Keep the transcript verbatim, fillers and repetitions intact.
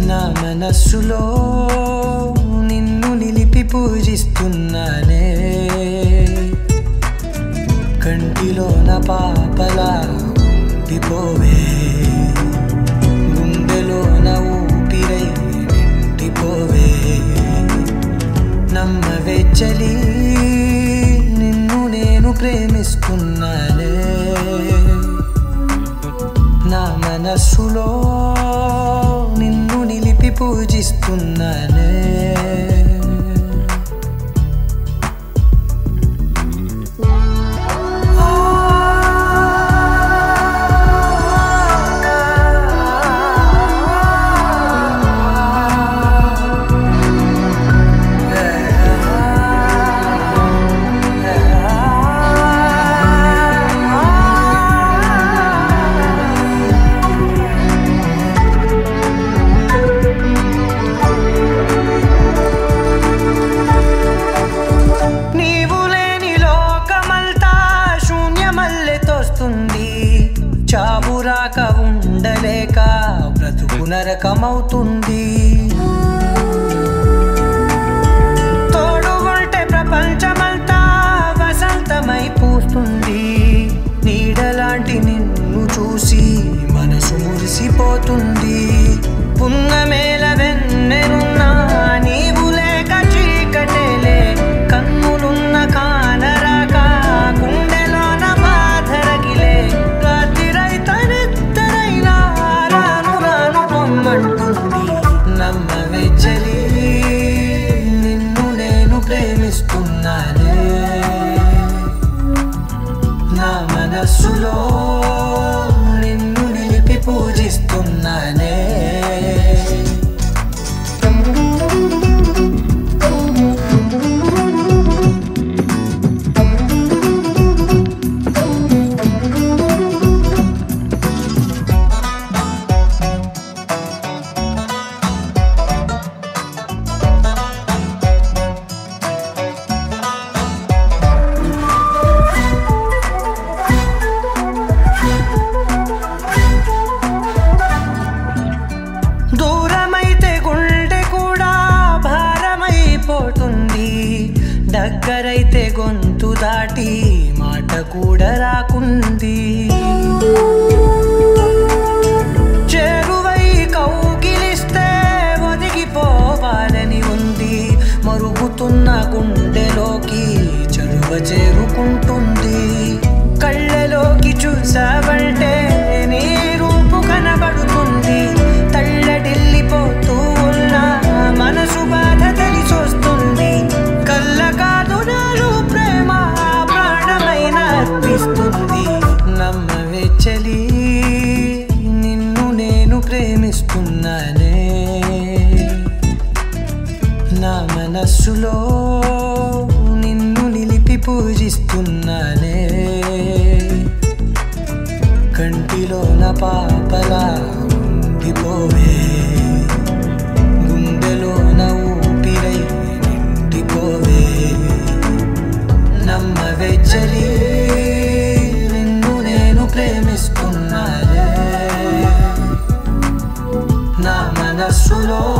నా మనస్సులో నిన్ను నిలిపి పూజిస్తున్నానే, కంటిలో నా పాపలా ఉండిపోవే, గుండెలో నా ఊపిరై నిండిపోవే. నమ్మవే చలి, నిన్ను నేను ప్రేమిస్తున్నానే, నా మనస్సులో నిన్ను నిలిపి పూజిస్తున్నానే. చావురాక ఉండలేక బ్రతుకు నరకమవుతుంది, తోడు ఉంటే ప్రపంచమంతా వసంతమై పూస్తుంది. నీడలాంటి నిన్ను చూసి మనసు మురిసిపోతుంది, పున్నమేల వెన్నెనున్నా నీవు లేక చీకటేలే, కన్నులున్న కానరాక గుండెలోన బాధ రగిలే, నమ్మవే చలి, నిన్ను నేను ప్రేమిస్తున్నానే, నా మనస్సులో నిన్ను నిలిపి పూజిస్తున్నానే. దగ్గరైతే గొంతు దాటి మాట కూడా రాకుంది, చేరువై కౌగిలిస్తే ఒదిగిపోవాలని ఉంది, మరుగుతున్న గుండెలోకి చలువ చేరుకుంటుంది. కళ్ళలోకి చూసావంటే నీ రూపు కనబడుతుంది, తల్లడిల్లిపోతూ ఉన్న మనసు బాధ తెలిసొస్తుంది. కళ్ళ కాదు నాలు ప్రేమ ప్రాణమైన అర్పిస్తుంది. నమ్మవే చలి, నిన్ను నేను ప్రేమిస్తున్నానే, నా మనస్సులో నిన్ను నిలిపి పూజిస్తున్నానే, కంటిలో నా పాపలా ఉండిపోవే, గుండెలో నా ఊపిరై నిండిపోవే. నమ్మవే చలి, నిన్ను నేను ప్రేమిస్తున్నానే, నా మనస్సులో